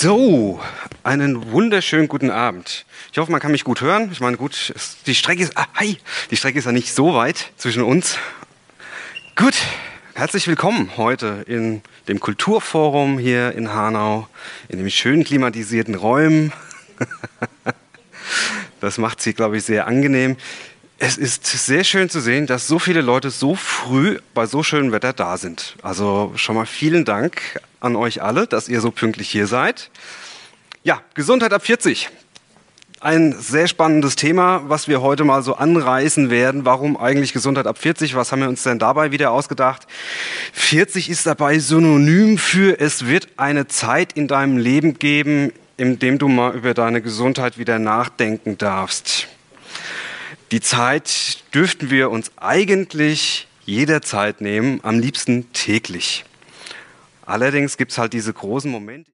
So, einen wunderschönen guten Abend. Ich hoffe, man kann mich gut hören. Ich meine, gut, die Strecke ist ja nicht so weit zwischen uns. Gut, herzlich willkommen heute in dem Kulturforum hier in Hanau, in den schön klimatisierten Räumen. Das macht sie, glaube ich, sehr angenehm. Es ist sehr schön zu sehen, dass so viele Leute so früh bei so schönem Wetter da sind. Also schon mal vielen Dank an euch alle, dass ihr so pünktlich hier seid. Ja, Gesundheit ab 40. Ein sehr spannendes Thema, was wir heute mal so anreißen werden. Warum eigentlich Gesundheit ab 40? Was haben wir uns denn dabei wieder ausgedacht? 40 ist dabei synonym für, es wird eine Zeit in deinem Leben geben, in dem du mal über deine Gesundheit wieder nachdenken darfst. Die Zeit dürften wir uns eigentlich jederzeit nehmen, am liebsten täglich. Allerdings gibt es halt diese großen Momente.